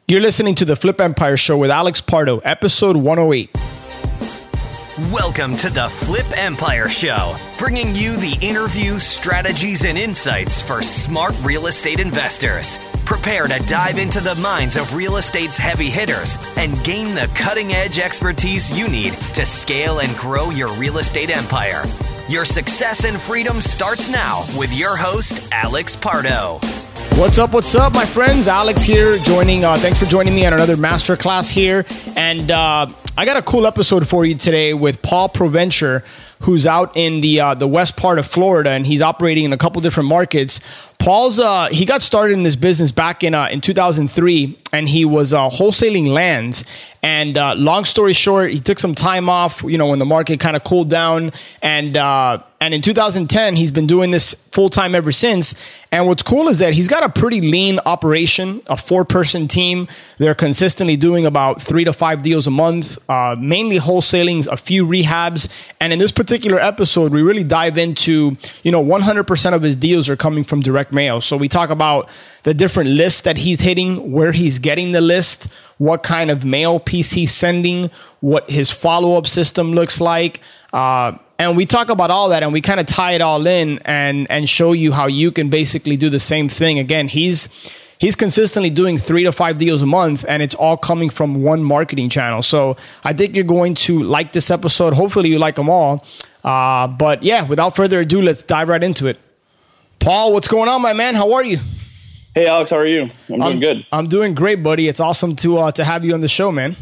You're listening to the Flip Empire Show with Alex Pardo, episode 108. Welcome to the Flip Empire Show, bringing you the interviews, strategies, and insights for smart real estate investors. Prepare to dive into the minds of real estate's heavy hitters and gain the cutting-edge expertise you need to scale and grow your real estate empire. Your success and freedom starts now with your host, Alex Pardo. What's up, my friends? Alex here, thanks for joining me on another masterclass here. And I got a cool episode for you today with Paul Provencher, who's out in the west part of Florida, and he's operating in a couple different markets. Paul's he got started in this business back in 2003, and he was wholesaling lands. And long story short, he took some time off, when the market kind of cooled down. And in 2010, he's been doing this full time ever since. And what's cool is that he's got a pretty lean operation, a 4-person team. They're consistently doing about 3 to 5 deals a month, mainly wholesaling, a few rehabs. And in this particular episode, we really dive into, 100% of his deals are coming from direct mail. So we talk about the different lists that he's hitting, where he's getting the list, what kind of mail piece he's sending, what his follow-up system looks like. And we talk about all that, and we kind of tie it all in and show you how you can basically do the same thing. Again, he's consistently doing 3 to 5 deals a month, and it's all coming from one marketing channel. So I think you're going to like this episode. Hopefully you like them all. But yeah, without further ado, let's dive right into it. Paul, what's going on, my man? How are you? Hey, Alex, how are you? I'm doing good. I'm doing great, buddy. It's awesome to have you on the show, man.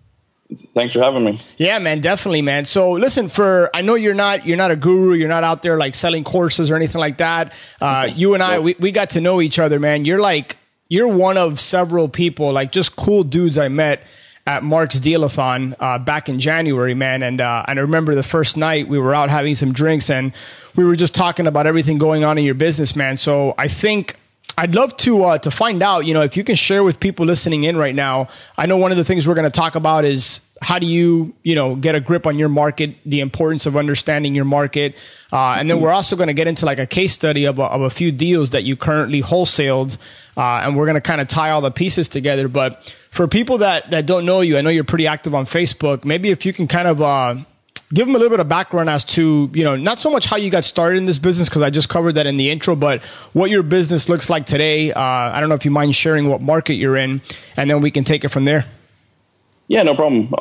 Thanks for having me. Yeah, man, definitely, man. So listen, I know you're not a guru. You're not out there like selling courses or anything like that. You and I, we got to know each other, man. You're one of several people, like just cool dudes I met at Mark's Deal-a-thon back in January, man. And I remember the first night we were out having some drinks and we were just talking about everything going on in your business, man. So I think I'd love to find out, if you can share with people listening in right now. I know one of the things we're going to talk about is how do you, get a grip on your market, the importance of understanding your market. And then we're also going to get into like a case study of a few deals that you currently wholesaled. And we're going to kind of tie all the pieces together. But for people that don't know you, I know you're pretty active on Facebook. Maybe if you can kind of give them a little bit of background as to, not so much how you got started in this business, because I just covered that in the intro, but what your business looks like today. I don't know if you mind sharing what market you're in, and then we can take it from there. Yeah, no problem.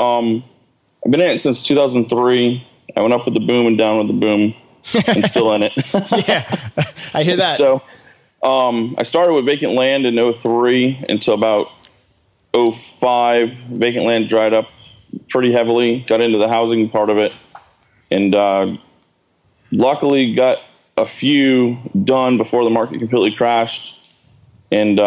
I've been in it since 2003. I went up with the boom and down with the boom and still in it. Yeah, I hear that. So I started with vacant land in 2003 until about 2005. Vacant land dried up pretty heavily, got into the housing part of it, and luckily got a few done before the market completely crashed, and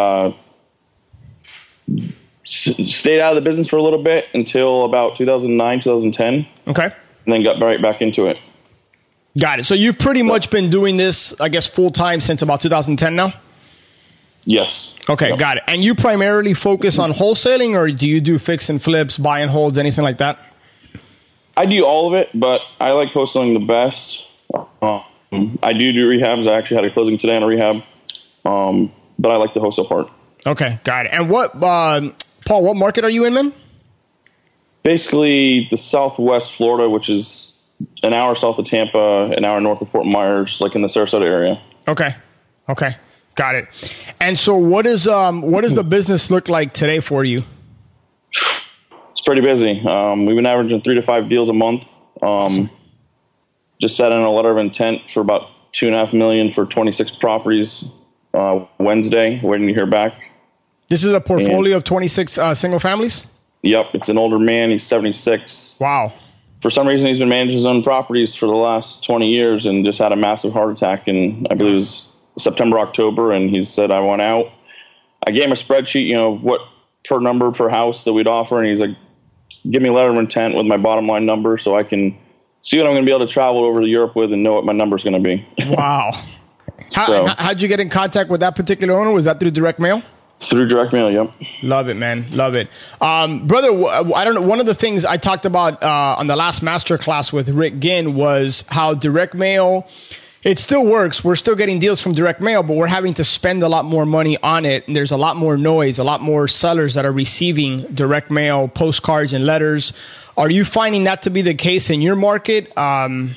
stayed out of the business for a little bit until about 2009, 2010. Okay. And then got right back into it. Got it. So you've pretty much been doing this, I guess, full time since about 2010 now? Yes. Okay, Yep. Got it. And you primarily focus on wholesaling, or do you do fix and flips, buy and holds, anything like that? I do all of it, but I like wholesaling the best. I do rehabs. I actually had a closing today on a rehab, but I like the wholesale part. Okay, got it. And Paul, what market are you in, man? Basically, the Southwest Florida, which is an hour south of Tampa, an hour north of Fort Myers, like in the Sarasota area. Okay. Got it. And so what does the business look like today for you? It's pretty busy. We've been averaging 3 to 5 deals a month. Awesome. Just set in a letter of intent for about $2.5 million for 26 properties Wednesday, waiting to hear back. This is a portfolio of 26 single families? Yep. It's an older man. He's 76. Wow. For some reason, he's been managing his own properties for the last 20 years and just had a massive heart attack in, I believe it was September, October, and he said, I want out. I gave him a spreadsheet, of what per number per house that we'd offer, and he's like, give me a letter of intent with my bottom line number so I can see what I'm going to be able to travel over to Europe with and know what my number's going to be. Wow. How'd you get in contact with that particular owner? Was that through direct mail? Through direct mail, yep. Love it, man. Love it. Brother, I don't know. One of the things I talked about on the last masterclass with Rick Ginn was how direct mail It still works. We're still getting deals from direct mail, but we're having to spend a lot more money on it. And there's a lot more noise, a lot more sellers that are receiving direct mail, postcards, and letters. Are you finding that to be the case in your market? I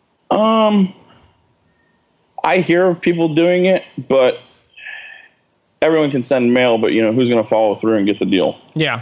hear of people doing it, but everyone can send mail, but who's going to follow through and get the deal? Yeah.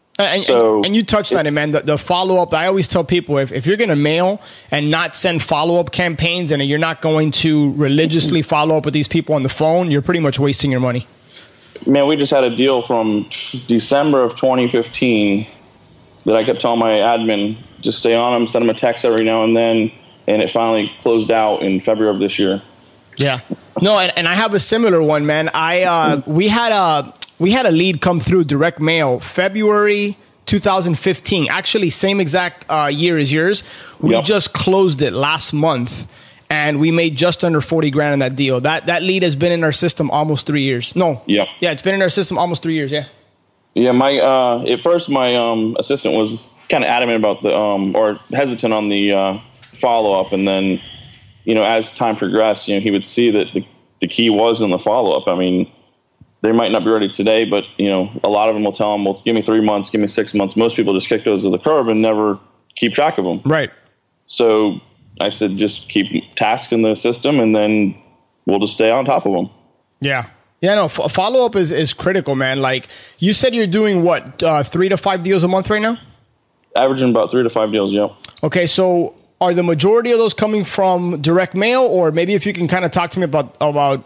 And you touched on it, man. The follow-up, I always tell people, if you're going to mail and not send follow-up campaigns and you're not going to religiously follow up with these people on the phone, you're pretty much wasting your money. Man, we just had a deal from December of 2015 that I kept telling my admin, just stay on them, send them a text every now and then, and it finally closed out in February of this year. Yeah. No, and I have a similar one, man. We had a lead come through direct mail February 2015. Actually, same exact year as yours. We just closed it last month, and we made just under 40 grand in that deal. That lead has been in our system almost 3 years. No. Yeah, it's been in our system almost 3 years. Yeah. Yeah, at first my assistant was kind of adamant about or hesitant on the follow up, and then as time progressed, he would see that the key was in the follow up. I mean, they might not be ready today, but a lot of them will tell them, well, give me 3 months, give me 6 months. Most people just kick those to the curb and never keep track of them. Right. So I said, just keep tasks in the system, and then we'll just stay on top of them. Yeah. Yeah, no, follow up is critical, man. Like you said, you're doing what, 3 to 5 deals a month right now? Averaging about 3 to 5 deals. Yeah. Okay. So are the majority of those coming from direct mail, or maybe if you can kind of talk to me about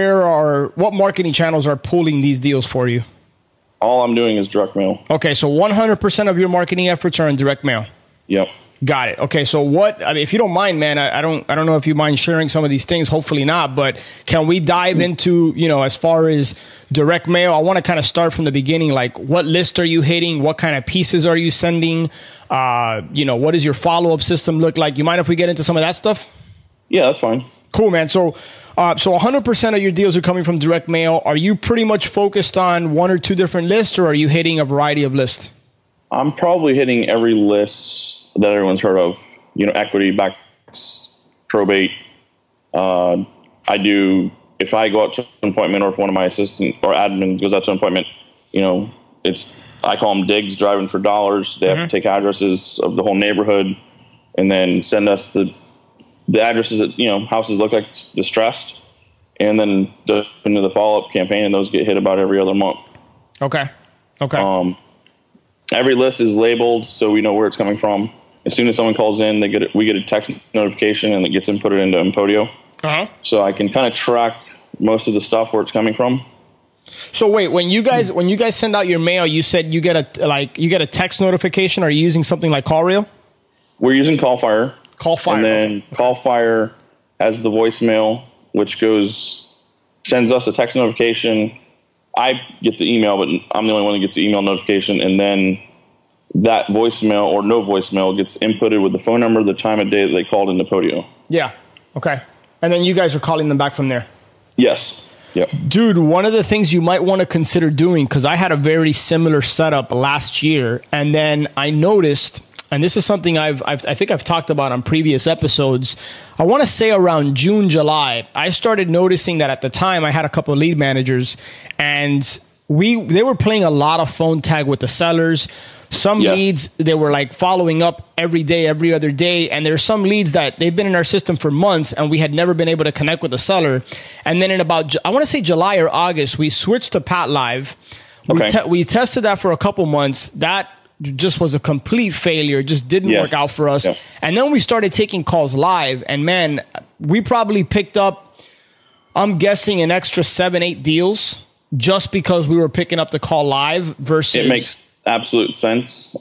what marketing channels are pulling these deals for you? All I'm doing is direct mail. Okay. So 100% of your marketing efforts are in direct mail. Yep. Got it. Okay. So if you don't mind, man, I don't know if you mind sharing some of these things, hopefully not, but can we dive into, as far as direct mail? I want to kind of start from the beginning. Like, what list are you hitting? What kind of pieces are you sending? What does your follow-up system look like? You mind if we get into some of that stuff? Yeah, that's fine. Cool, man. So 100% of your deals are coming from direct mail. Are you pretty much focused on one or two different lists, or are you hitting a variety of lists? I'm probably hitting every list that everyone's heard of, equity, backs, probate. If I go out to an appointment, or if one of my assistant or admin goes out to an appointment, I call them digs, driving for dollars. They have to take addresses of the whole neighborhood and then send us the addresses that, houses look like distressed, and then into the follow-up campaign, and those get hit about every other month. Okay. Every list is labeled, so we know where it's coming from. As soon as someone calls in, we get a text notification, and it gets inputted into Empodio. So I can kind of track most of the stuff where it's coming from. So wait, when you guys send out your mail, you said you get a text notification. Are you using something like CallRail? We're using CallFire. CallFire. And then CallFire has the voicemail, which sends us a text notification. I get the email, but I'm the only one that gets the email notification, and then that voicemail or no voicemail gets inputted with the phone number, the time of day that they called into Podio. Yeah. Okay. And then you guys are calling them back from there. Yes. Yep. Dude, one of the things you might want to consider doing, because I had a very similar setup last year, and then I noticed, and this is something I think I've talked about on previous episodes, I want to say around June, July, I started noticing that at the time I had a couple of lead managers, and they were playing a lot of phone tag with the sellers. Some leads, they were like following up every day, every other day. And there's some leads that they've been in our system for months and we had never been able to connect with the seller. And then in about, I want to say July or August, we switched to Pat Live. Okay. We tested that for a couple months. That just was a complete failure. It just didn't work out for us. Yeah. And then we started taking calls live. And man, we probably picked up, I'm guessing, an extra 7-8 deals just because we were picking up the call live versus... It makes absolute sense.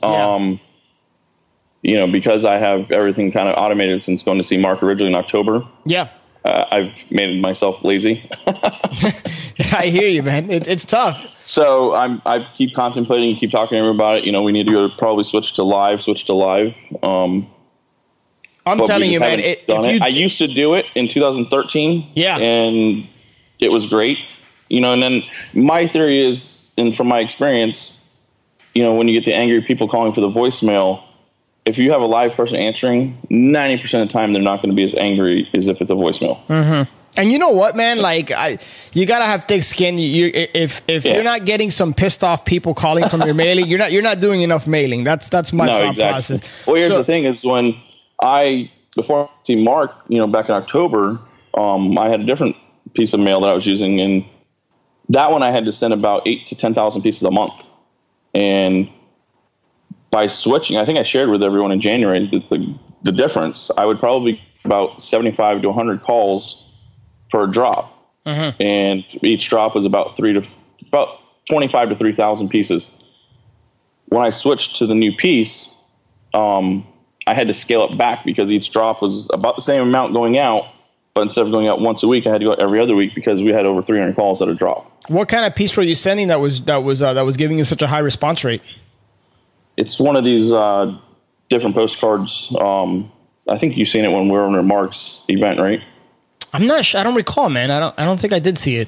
Because I have everything kind of automated since going to see Mark originally in October. Yeah. I've made myself lazy. I hear you, man. It's tough. So I keep contemplating, keep talking to everyone about it. We need to probably switch to live. I'm telling you, man. I used to do it in 2013. Yeah. And it was great. And then my theory is, and from my experience, when you get the angry people calling for the voicemail, if you have a live person answering, 90% of the time they're not going to be as angry as if it's a voicemail. Mm-hmm. And you know what, man? Like, you gotta have thick skin. If you're not getting some pissed off people calling from your mailing, you're not doing enough mailing. That's my thought process. Well, here's the thing: is when before I see Mark, back in October, I had a different piece of mail that I was using, and that one I had to send about 8,000 to 10,000 pieces a month. And by switching, I think I shared with everyone in January the difference. I would probably about 75 to 100 calls per drop, and each drop was about 25 to 3,000 pieces. When I switched to the new piece, I had to scale it back because each drop was about the same amount going out, but instead of going out once a week, I had to go every other week because we had over 300 calls at a drop. What kind of piece were you sending that was giving you such a high response rate? It's one of these different postcards. I think you've seen it when we were on Mark's event, right? I'm not sure. I don't recall, man. I don't think I did see it.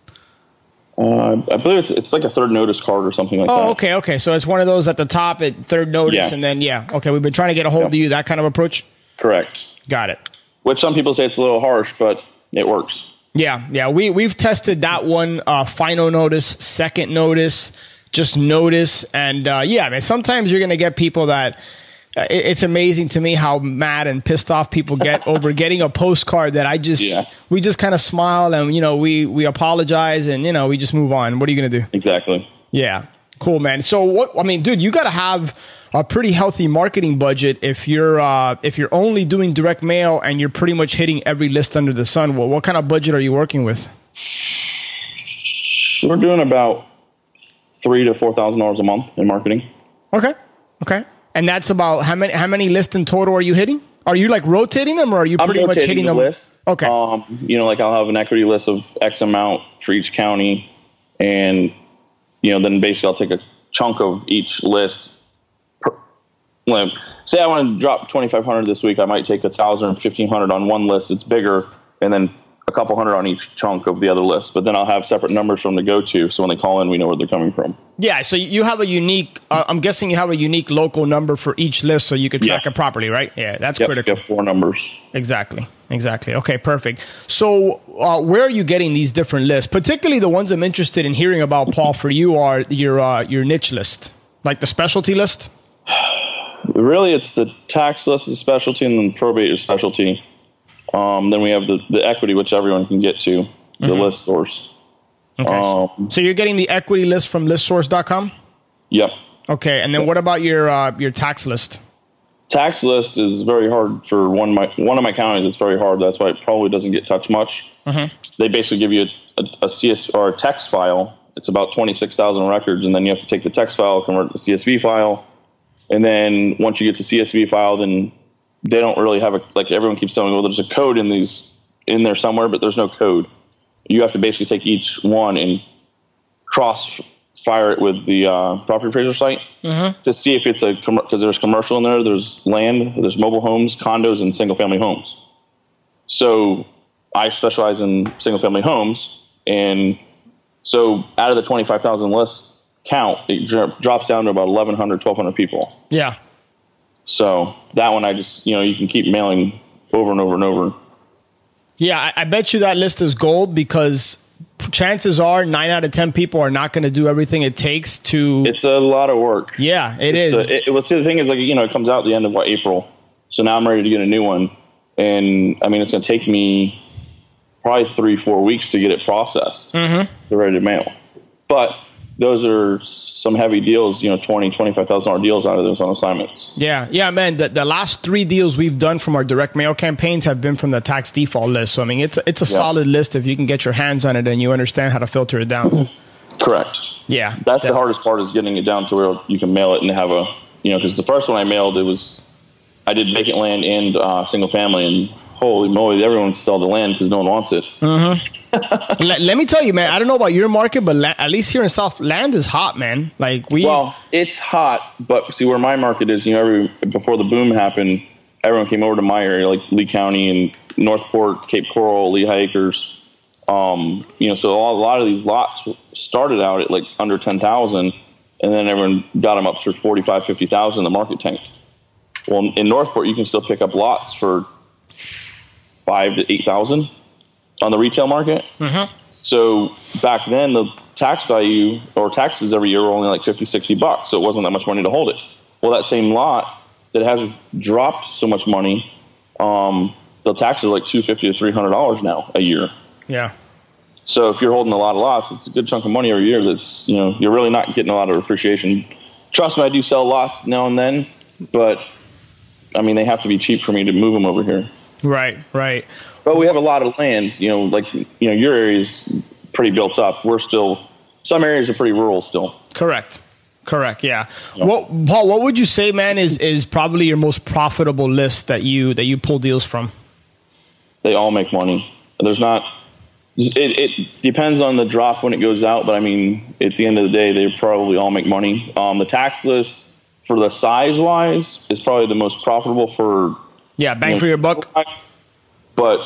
I believe it's like a third notice card or something like that. Oh, okay. So it's one of those at the top at third notice, and then okay, we've been trying to get a hold of you. That kind of approach. Correct. Got it. Which some people say it's a little harsh, but it works. Yeah. We've tested that one. Final notice, second notice, just notice, and man. Sometimes you're gonna get people that. It's amazing to me how mad and pissed off people get over getting a postcard that we just kind of smile and, we apologize and, we just move on. What are you going to do? Exactly. Yeah. Cool, man. So dude, you got to have a pretty healthy marketing budget if you're only doing direct mail and you're pretty much hitting every list under the sun. Well, what kind of budget are you working with? We're doing about $3,000 to $4,000 a month in marketing. Okay. And that's about how many lists in total are you hitting? Are you like rotating them, or are you pretty much hitting them? List. Okay. Like I'll have an equity list of X amount for each county, and then basically I'll take a chunk of each list. Say I want to drop 2,500 this week, I might take 1,000 or 1,500 on one list. It's bigger, and then a couple hundred on each chunk of the other list. But then I'll have separate numbers from the go-to, so when they call in, we know where they're coming from. Yeah, so you have a unique, I'm guessing you have a unique local number for each list so you could track it properly, right? Yeah, that's critical. You have 4 numbers. Exactly. Okay, perfect. So where are you getting these different lists? Particularly the ones I'm interested in hearing about, Paul, for you are your niche list, like the specialty list? Really, it's the tax list is a specialty, and then probate is specialty. Then we have the equity, which everyone can get to, the list source. Okay. So you're getting the equity list from listsource.com? Yep. Okay. And then what about your tax list? Tax list is very hard for one of my counties. It's very hard. That's why it probably doesn't get touched much. They basically give you a CS or a text file. It's about 26,000 records, and then you have to take the text file, convert it to CSV file, and then once you get to CSV file, then they don't really have like everyone keeps telling me, well, there's a code in there somewhere, but there's no code. You have to basically take each one and cross-fire it with the property appraiser site to see if it's because there's commercial in there, there's land, there's mobile homes, condos, and single-family homes. So I specialize in single-family homes, and so out of the 25,000 list count, it drops down to about 1,100, 1,200 people. Yeah. So that one I just, you can keep mailing over and over and over. Yeah, I bet you that list is gold because chances are 9 out of 10 people are not going to do everything it takes to... It's a lot of work. Yeah, it is. The thing is, it comes out at the end of April. So now I'm ready to get a new one. And, it's going to take me probably 3-4 weeks to get it processed. They're ready to mail. But those are some heavy deals, $20,000, $25,000 deals out of those on assignments. Yeah, man. The last 3 deals we've done from our direct mail campaigns have been from the tax default list. So, it's a solid list if you can get your hands on it and you understand how to filter it down. Correct. Yeah. That's the hardest part, is getting it down to where you can mail it and have because the first one I mailed, I did vacant land and single family, and holy moly, everyone wants to sell the land because no one wants it. Let me tell you, man, I don't know about your market, but at least here in South, land is hot, man. Well, it's hot, but see where my market is, before the boom happened, everyone came over to my area, like Lee County and Northport, Cape Coral, Lehigh Acres. So a lot of these lots started out at like under 10,000, and then everyone got them up to 45, 50,000. The market tanked. Well, in Northport, you can still pick up lots for $5,000 to $8,000 on the retail market. Mm-hmm. So back then, the tax value or taxes every year were only like $50, $60. So it wasn't that much money to hold it. Well, that same lot that has dropped so much money, the taxes are like $250 to $300 now a year. Yeah. So if you're holding a lot of lots, it's a good chunk of money every year. That's, you're really not getting a lot of appreciation. Trust me, I do sell lots now and then, but I mean, they have to be cheap for me to move them over here. Right. But we have a lot of land, your area is pretty built up. We're still, some areas are pretty rural still. Correct. Yeah. Paul, what would you say, man, is probably your most profitable list that you pull deals from? They all make money. There's not, it depends on the drop when it goes out, but I mean, at the end of the day, they probably all make money. The tax list for the size wise is probably the most profitable for bang for your buck. But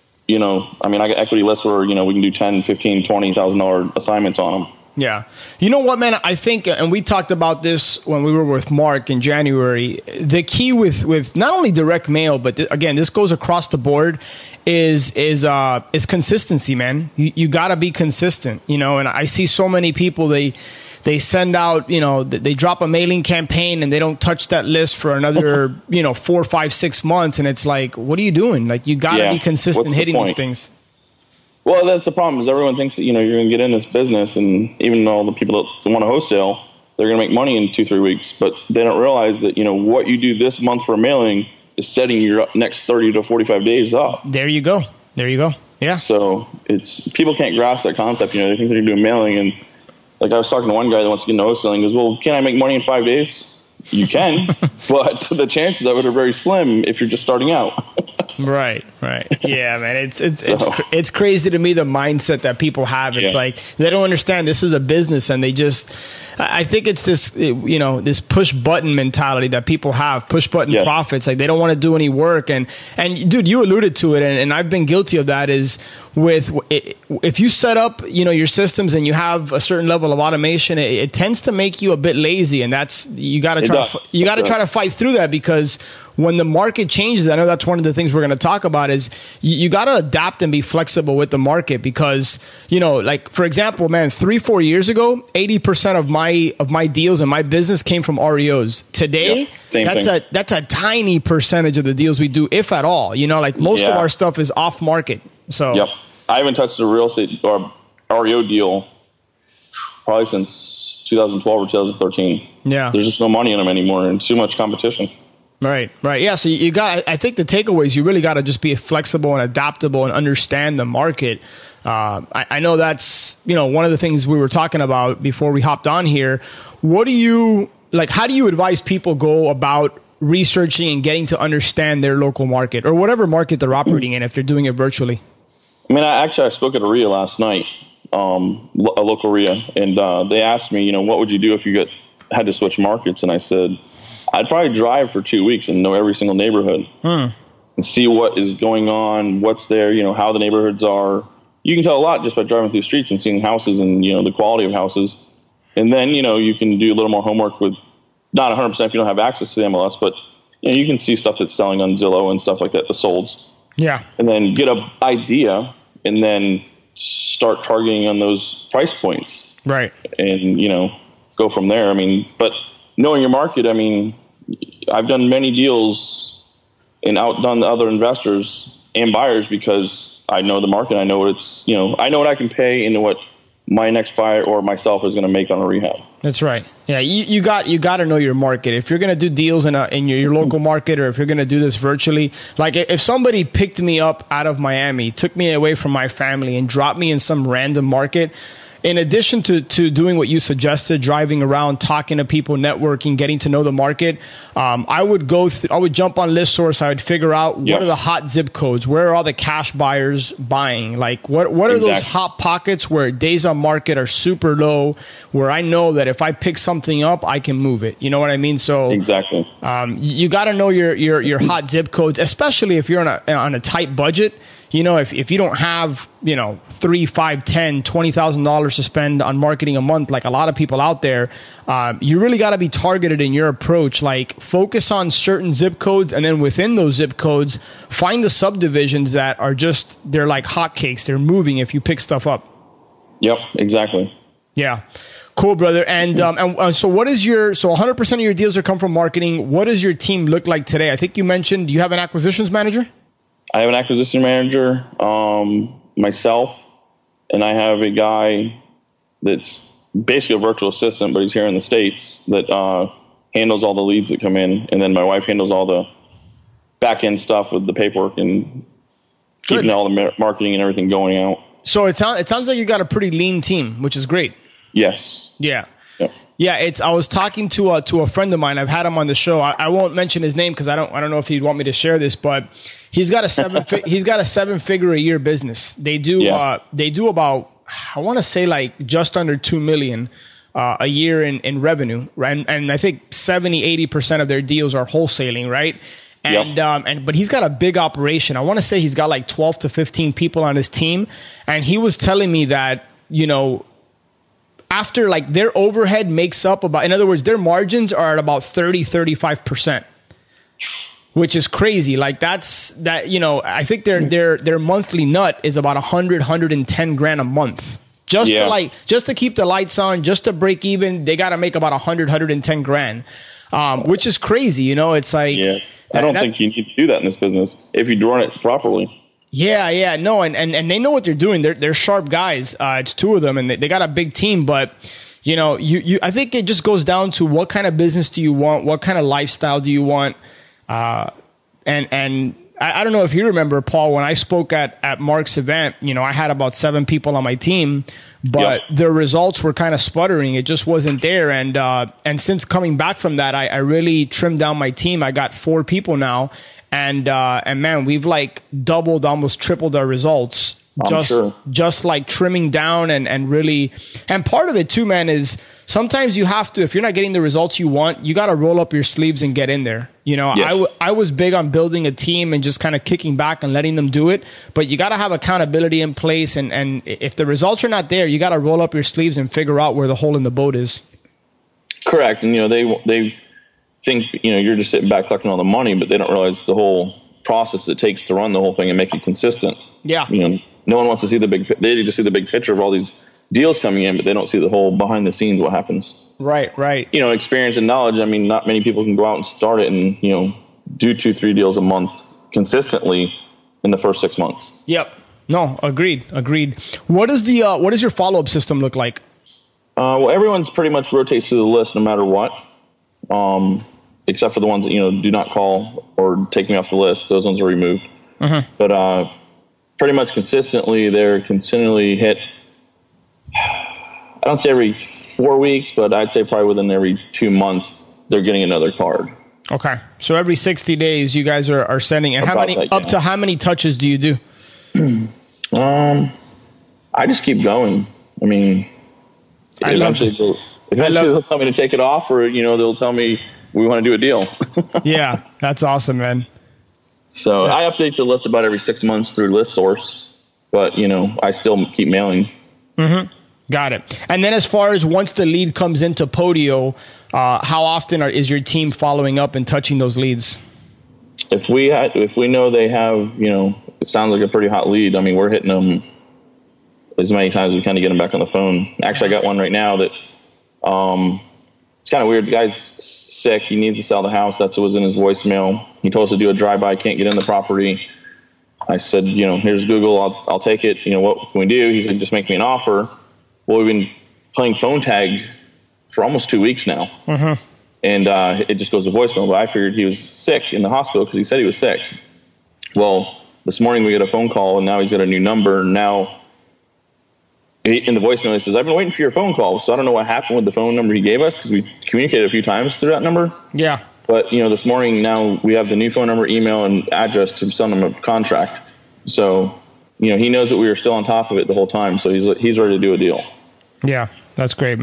I mean, I got equity lists where we can do $10,000, $15,000, $20,000 assignments on them. Yeah. You know what, man? I think, and we talked about this when we were with Mark in January, the key with not only direct mail, but again, this goes across the board, is consistency, man. You got to be consistent, and I see so many people, they send out, they drop a mailing campaign and they don't touch that list for another, 4, 5, 6 months. And it's like, what are you doing? Like, you got to be consistent hitting these things. Well, that's the problem is everyone thinks that, you're going to get in this business, and even all the people that want to wholesale, they're going to make money in 2-3 weeks, but they don't realize that, what you do this month for mailing is setting your next 30 to 45 days up. There you go. Yeah. So people can't grasp that concept. They think they're doing mailing, and like I was talking to one guy that wants to get into wholesaling. He goes, well, can I make money in 5 days? You can, but the chances of it are very slim if you're just starting out. Right. Yeah, man. It's crazy to me, the mindset that people have. It's like they don't understand this is a business, and I think it's this, this push button mentality that people have, push button profits. Like they don't want to do any work. And dude, you alluded to it, and I've been guilty of that, is if you set up, your systems and you have a certain level of automation, it tends to make you a bit lazy. And you got to try to fight through that, because when the market changes, I know that's one of the things we're going to talk about, is you got to adapt and be flexible with the market, because, like for example, man, 3-4 years ago, 80% of my deals and my business came from REOs. Today, that's a tiny percentage of the deals we do, if at all. Most of our stuff is off market. So I haven't touched a real estate or REO deal probably since 2012 or 2013. Yeah, there's just no money in them anymore, and too much competition. Right. Yeah. So I think the takeaway is you really got to just be flexible and adaptable and understand the market. I know that's, one of the things we were talking about before we hopped on here. How do you advise people go about researching and getting to understand their local market, or whatever market they're operating in, if they're doing it virtually? I mean, I spoke at a RIA last night, a local RIA, and they asked me, what would you do if you had to switch markets? And I said, I'd probably drive for 2 weeks and know every single neighborhood and see what is going on, what's there, how the neighborhoods are. You can tell a lot just by driving through the streets and seeing houses and, the quality of houses. And then, you can do a little more homework with, not 100% if you don't have access to the MLS, but you can see stuff that's selling on Zillow and stuff like that, the solds. Yeah. And then get an idea and then start targeting on those price points. Right. And, go from there. I mean, but knowing your market, I mean, I've done many deals and outdone the other investors and buyers because I know the market. I know what it's, I know what I can pay and what my next buyer or myself is going to make on a rehab. That's right. Yeah, you got to know your market. If you're going to do deals in your local market, or if you're going to do this virtually, like if somebody picked me up out of Miami, took me away from my family, and dropped me in some random market, in addition to doing what you suggested, driving around, talking to people, networking, getting to know the market, I would jump on ListSource. I would figure out what are the hot zip codes, where are all the cash buyers buying, like what are those hot pockets where days on market are super low, where I know that if I pick something up, I can move it. You know what I mean? So you got to know your hot zip codes, especially if you're on a tight budget. if you don't have, $3, $5, $10, $20,000 to spend on marketing a month, like a lot of people out there, you really got to be targeted in your approach. Like, focus on certain zip codes, and then within those zip codes, find the subdivisions that are they're like hotcakes. They're moving if you pick stuff up. Yep, exactly. Yeah. Cool, brother. And so what is so 100% of your deals are come from marketing. What does your team look like today? I think you mentioned, do you have an acquisitions manager? I have an acquisition manager, myself, and I have a guy that's basically a virtual assistant, but he's here in the States, that handles all the leads that come in. And then my wife handles all the back end stuff with the paperwork and keeping all the marketing and everything going out. So it sounds like you got a pretty lean team, which is great. Yes. Yeah. Yeah. I was talking to a friend of mine. I've had him on the show. I won't mention his name because I don't know if he'd want me to share this, but he's got a 7-figure a year business. They do about, I want to say, like just under 2 million a year in revenue, right? And I think 70-80% of their deals are wholesaling, right? And but he's got a big operation. I want to say he's got like 12 to 15 people on his team, and he was telling me that, after, like, their overhead makes up about, in other words, their margins are at about 30-35%, which is crazy. Like, I think their monthly nut is about 110 grand a month. Just to keep the lights on, just to break even, they got to make about 110 grand, which is crazy. It's like, I don't think you need to do that in this business if you run it properly. Yeah, no, and they know what they're doing. They're sharp guys. It's two of them, and they got a big team. But I think it just goes down to what kind of business do you want, what kind of lifestyle do you want, and I don't know if you remember, Paul, when I spoke at Mark's event. I had about 7 people on my team, but the results were kind of sputtering. It just wasn't there, and since coming back from that, I really trimmed down my team. I got 4 people now. And man, we've like doubled, almost tripled our results. Just like trimming down and really, and part of it too, man, is sometimes you have to, if you're not getting the results you want, you got to roll up your sleeves and get in there. I was big on building a team and just kind of kicking back and letting them do it, but you got to have accountability in place. And if the results are not there, you got to roll up your sleeves and figure out where the hole in the boat is. Correct. And, they think, you're just sitting back collecting all the money, but they don't realize the whole process it takes to run the whole thing and make it consistent. Yeah. No one wants to see they just see the big picture of all these deals coming in, but they don't see the whole behind the scenes, what happens. Right. Experience and knowledge. I mean, not many people can go out and start it and, do 2-3 deals a month consistently in the first 6 months. Yep. No, agreed. What does your follow-up system look like? Well, everyone's pretty much rotates through the list no matter what. Except for the ones that, do not call or take me off the list. Those ones are removed. Mm-hmm. But pretty much consistently, they're continually hit. I don't say every 4 weeks, but I'd say probably within every 2 months, they're getting another card. Okay. So every 60 days, you guys are sending. And to how many touches do you do? I just keep going. I mean, eventually they'll tell me to take it off, or, they'll tell me we want to do a deal. Yeah, that's awesome, man. So I update the list about every 6 months through ListSource, but, I still keep mailing. Mm-hmm. Got it. And then as far as once the lead comes into Podio, how often is your team following up and touching those leads? If we know they have, it sounds like a pretty hot lead. I mean, we're hitting them as many times as we kind of get them back on the phone. Actually, I got one right now that it's kind of weird. The guy's sick. He needs to sell the house. That's what was in his voicemail. He told us to do a drive-by. Can't get in the property. I said, here's Google. I'll take it. What can we do? He said, just make me an offer. Well, we've been playing phone tag for almost 2 weeks now. Mm-hmm. And it just goes to voicemail. But I figured he was sick in the hospital because he said he was sick. Well, this morning we get a phone call, and now he's got a new number. Now, in the voicemail, he says, I've been waiting for your phone call. So I don't know what happened with the phone number he gave us because we communicated a few times through that number. Yeah. But, this morning now we have the new phone number, email, and address to send him a contract. So, he knows that we were still on top of it the whole time. So he's ready to do a deal. Yeah, that's great, man.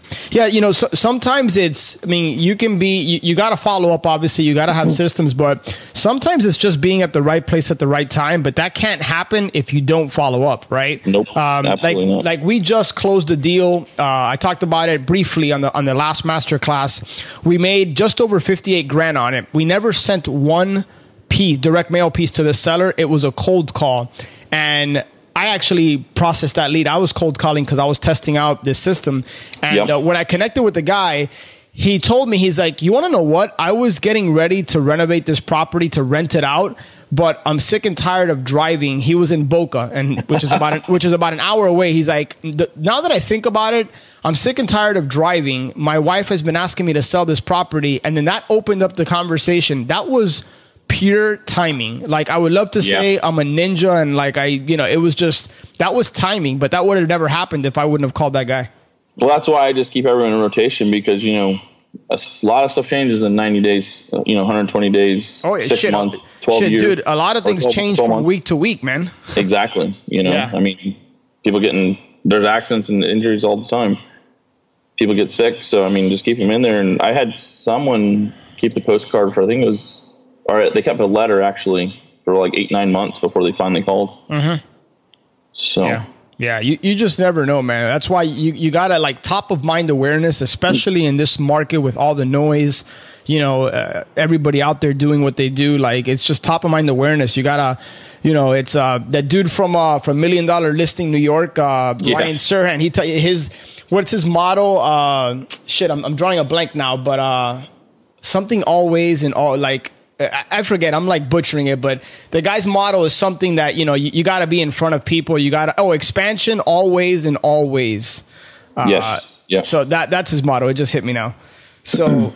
Yeah, sometimes you can be, you got to follow up, obviously, you got to have systems, but sometimes it's just being at the right place at the right time, but that can't happen if you don't follow up, right? Nope, absolutely not. Like we just closed a deal. I talked about it briefly on the last masterclass. We made just over 58 grand on it. We never sent one direct mail piece to the seller. It was a cold call. And I actually processed that lead. I was cold calling because I was testing out this system. And when I connected with the guy, he told me, he's like, you want to know what? I was getting ready to renovate this property to rent it out, but I'm sick and tired of driving. He was in Boca, which is about an hour away. He's like, now that I think about it, I'm sick and tired of driving. My wife has been asking me to sell this property. And then that opened up the conversation. That was pure timing. Like, I would love to say I'm a ninja and like it was just, that was timing, but that would have never happened if I wouldn't have called that guy. Well, that's why I just keep everyone in rotation, because, a lot of stuff changes in 90 days, 120 days, 6 months, 12 years. Dude, a lot of things change from week to week, man. Exactly. I mean, there's accidents and injuries all the time. People get sick. So, I mean, just keep them in there. And I had someone keep the postcard for, I think it was, or they kept a letter actually for like 8-9 months before they finally called. Mm-hmm. So yeah, you just never know, man. That's why you gotta like top of mind awareness, especially in this market with all the noise. Everybody out there doing what they do. Like, it's just top of mind awareness. You gotta, it's that dude from $1 Million Listing New York, Ryan Serhant. He tell you what's his motto? I'm drawing a blank now, but something always and all, like, I forget. I'm like butchering it, but the guy's motto is something that, you got to be in front of people. You got to, expansion always and always. Yes. Yeah. So that's his motto. It just hit me now. So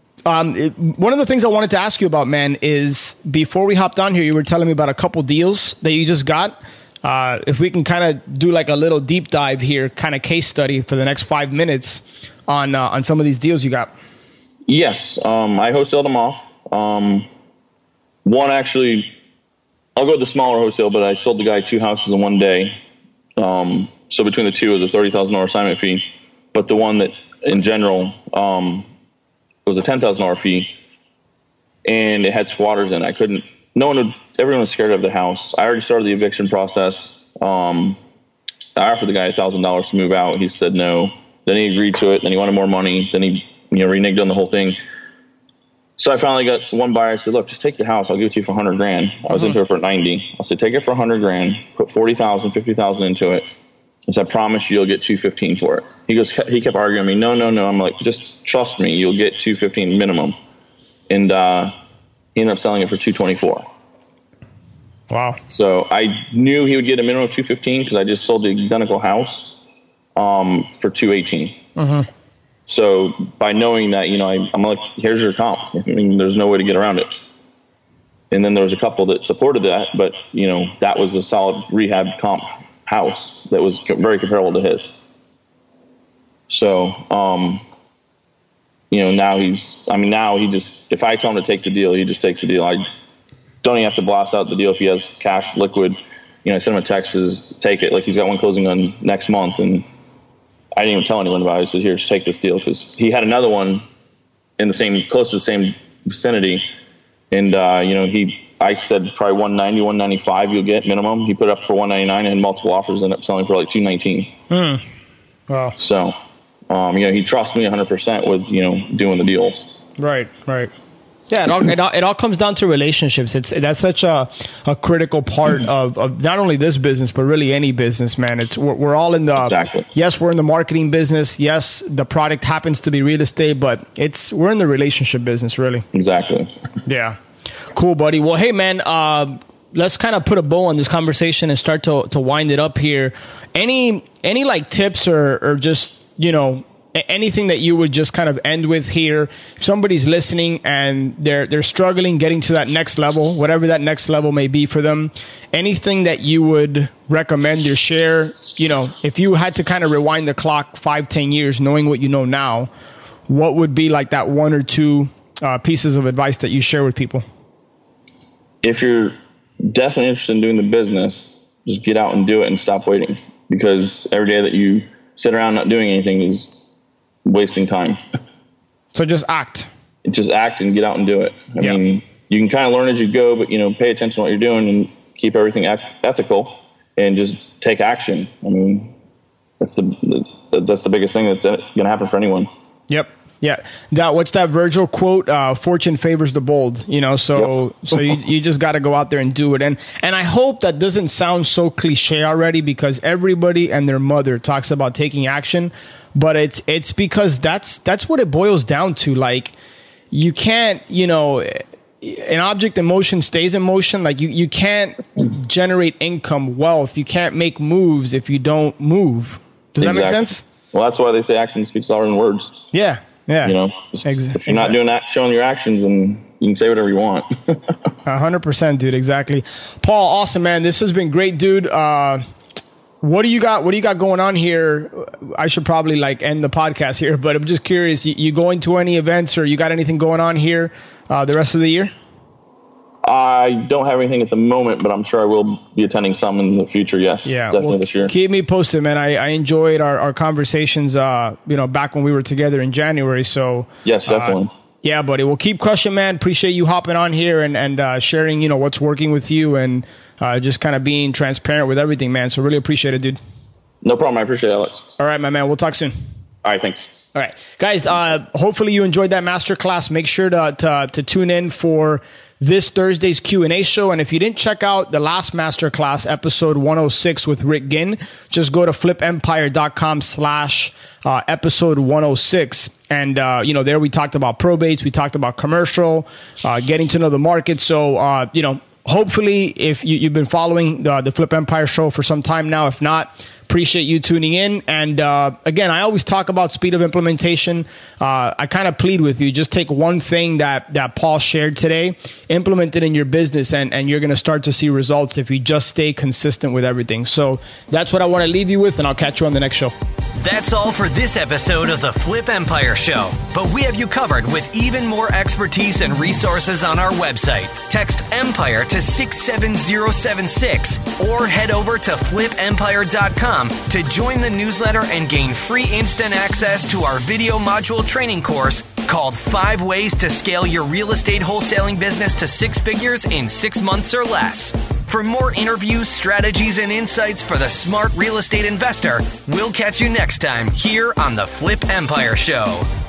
one of the things I wanted to ask you about, man, is before we hopped on here, you were telling me about a couple deals that you just got. If we can kind of do like a little deep dive here, kind of case study for the next 5 minutes on some of these deals you got. Yes. I wholesaled them off. One actually, I'll go with the smaller wholesale, but I sold the guy 2 houses in one day. So between the two, it was a $30,000 assignment fee. But the one that, in general, it was a $10,000 fee, and it had squatters in it. Everyone was scared of the house. I already started the eviction process. I offered the guy $1,000 to move out. He said no. Then he agreed to it. Then he wanted more money. Then he, reneged on the whole thing. So I finally got one buyer. I said, look, just take the house. I'll give it to you for 100 grand. I was into it for 90. I said, take it for 100 grand, put 40,000, 50,000 into it. I said, I promise you'll get 215 for it. He kept arguing me. No. I'm like, just trust me. You'll get 215 minimum. And, he ended up selling it for 224. Wow. So I knew he would get a minimum of 215 because I just sold the identical house, for 218. Mm-hmm. So by knowing that, I'm like, here's your comp. I mean, there's no way to get around it. And then there was a couple that supported that, but that was a solid rehab comp house that was very comparable to his. So, now he just, if I tell him to take the deal, he just takes the deal. I don't even have to blast out the deal if he has cash liquid. I send him a text, take it. Like, he's got one closing on next month, and I didn't even tell anyone about it. I said, here, just take this deal. Because he had another one in close to the same vicinity. And, I said probably 190, 195 you'll get minimum. He put it up for 199 and multiple offers, ended up selling for like 219. Wow. So, he trusts me 100% with, doing the deals. Right. Yeah, it all comes down to relationships. That's such a critical part of not only this business, but really any business, man. We're all in the exactly. Yes, we're in the marketing business. Yes, the product happens to be real estate, but we're in the relationship business, really. Exactly. Yeah, cool, buddy. Well, hey, man, let's kind of put a bow on this conversation and start to wind it up here. Any like tips or just anything that you would just kind of end with here? If somebody's listening and they're struggling getting to that next level, whatever that next level may be for them, anything that you would recommend or share, if you had to kind of rewind the clock 5-10 years, knowing what you know now, what would be like that 1 or 2 pieces of advice that you share with people? If you're definitely interested in doing the business, just get out and do it and stop waiting, because every day that you sit around not doing anything is wasting time. So just act. Just act and get out and do it. I mean, you can kind of learn as you go, but, pay attention to what you're doing and keep everything ethical and just take action. I mean, that's the biggest thing that's going to happen for anyone. Yep. Yeah. What's that Virgil quote? Fortune favors the bold, so you just got to go out there and do it. And I hope that doesn't sound so cliche already, because everybody and their mother talks about taking action, but it's because that's what it boils down to. Like, you can't, an object in motion stays in motion. Like, you can't generate income, wealth. You can't make moves if you don't move. Does that make sense? Well, that's why they say action speaks louder than words. Yeah. If you're not doing that, showing your actions, and you can say whatever you want. 100%, dude. Exactly. Paul, awesome, man. This has been great, dude. What do you got going on here? I should probably end the podcast here, but I'm just curious. You going to any events, or you got anything going on here the rest of the year? I don't have anything at the moment, but I'm sure I will be attending some in the future. Yes, definitely this year. Keep me posted, man. I enjoyed our conversations, back when we were together in January. So yes, definitely. Yeah, buddy. We'll keep crushing, man. Appreciate you hopping on here and sharing, what's working with you, and just kind of being transparent with everything, man. So really appreciate it, dude. No problem. I appreciate it, Alex. All right, my man. We'll talk soon. All right. Thanks. All right, guys. Hopefully you enjoyed that masterclass. Make sure to tune in for this Thursday's Q&A show. And if you didn't check out the last masterclass, episode 106 with Rick Ginn, just go to flipempire.com/episode 106. And, there we talked about probates. We talked about commercial, getting to know the market. So, hopefully if you've been following the Flip Empire show for some time now, if not, appreciate you tuning in. And again, I always talk about speed of implementation. I kind of plead with you, just take one thing that Paul shared today, implement it in your business, and you're going to start to see results if you just stay consistent with everything. So that's what I want to leave you with, and I'll catch you on the next show. That's all for this episode of the Flip Empire Show. But we have you covered with even more expertise and resources on our website. Text EMPIRE to 67076 or head over to flipempire.com to join the newsletter and gain free instant access to our video module training course called 5 Ways to Scale Your Real Estate Wholesaling Business to 6 Figures in 6 months or less. For more interviews, strategies, and insights for the smart real estate investor, we'll catch you next time here on the Flip Empire Show.